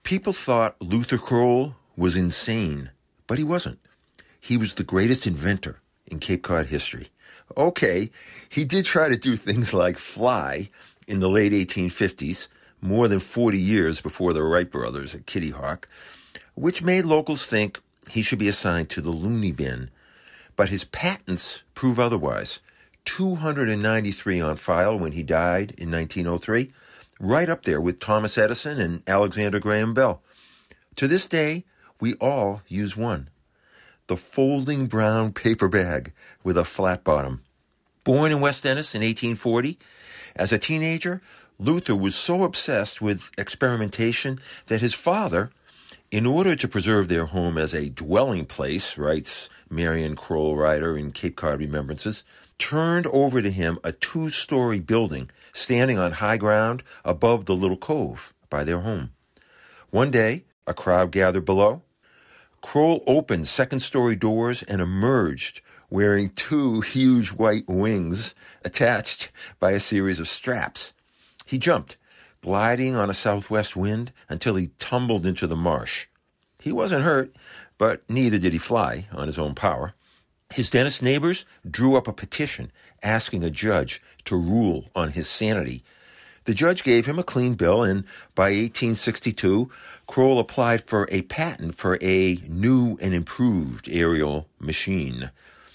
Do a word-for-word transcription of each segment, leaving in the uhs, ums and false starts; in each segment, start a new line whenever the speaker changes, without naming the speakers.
People thought Luther Kroll was insane, but he wasn't. He was the greatest inventor in Cape Cod history. Okay, he did try to do things like fly in the late eighteen fifties, more than forty years before the Wright brothers at Kitty Hawk, which made locals think he should be assigned to the loony bin. But his patents prove otherwise. two hundred ninety-three on file when he died in nineteen oh three, right up there with Thomas Edison and Alexander Graham Bell. To this day, we all use one. The folding brown paper bag with a flat bottom. Born in West Ennis in eighteen forty, as a teenager, Luther was so obsessed with experimentation that his father, in order to preserve their home as a dwelling place, writes Marion Kroll Ryder in Cape Cod Remembrances, turned over to him a two-story building standing on high ground above the little cove by their home. One day, a crowd gathered below. Kroll opened second-story doors and emerged wearing two huge white wings attached by a series of straps. He jumped, gliding on a southwest wind until he tumbled into the marsh. He wasn't hurt, but neither did he fly on his own power. His dentist neighbors drew up a petition asking a judge to rule on his sanity. The judge gave him a clean bill, and by eighteen sixty-two, Kroll applied for a patent for a new and improved aerial machine.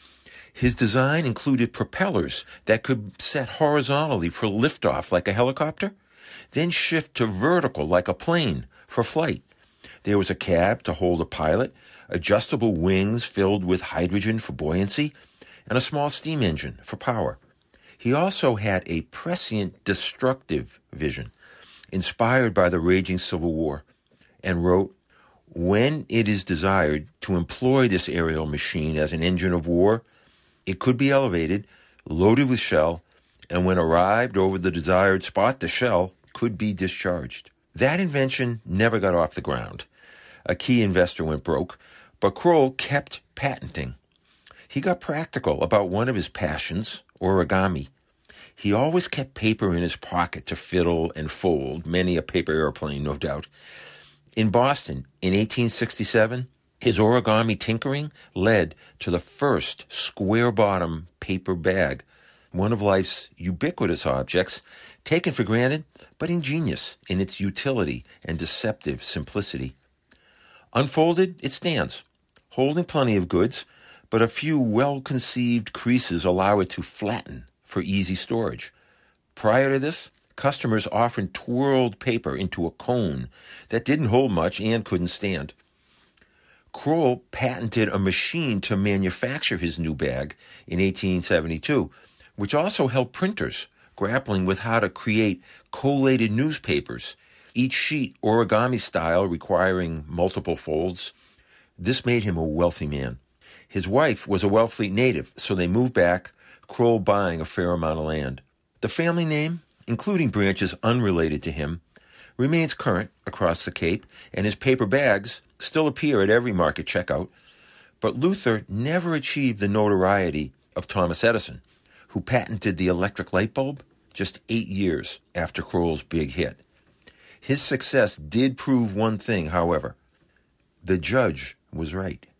His design included propellers that could set horizontally for liftoff like a helicopter, then shift to vertical like a plane for flight. There was a cab to hold a pilot, adjustable wings filled with hydrogen for buoyancy, and a small steam engine for power. He also had a prescient destructive vision, inspired by the raging Civil War, and wrote, "When it is desired to employ this aerial machine as an engine of war, it could be elevated, loaded with shell, and when arrived over the desired spot, the shell could be discharged." That invention never got off the ground. A key investor went broke, but Kroll kept patenting. He got practical about one of his passions, origami. He always kept paper in his pocket to fiddle and fold, many a paper airplane, no doubt. In Boston, in eighteen sixty-seven, his origami tinkering led to the first square-bottom paper bag, one of life's ubiquitous objects, taken for granted, but ingenious in its utility and deceptive simplicity. Unfolded, it stands, holding plenty of goods, but a few well-conceived creases allow it to flatten for easy storage. Prior to this, customers often twirled paper into a cone that didn't hold much and couldn't stand. Kroll patented a machine to manufacture his new bag in eighteen seventy-two, which also helped printers grappling with how to create collated newspapers, each sheet origami style requiring multiple folds. This made him a wealthy man. His wife was a Wellfleet native, so they moved back, Kroll buying a fair amount of land. The family name, including branches unrelated to him, remains current across the Cape, and his paper bags still appear at every market checkout. But Luther never achieved the notoriety of Thomas Edison, who patented the electric light bulb just eight years after Kroll's big hit. His success did prove one thing, however. The judge was right.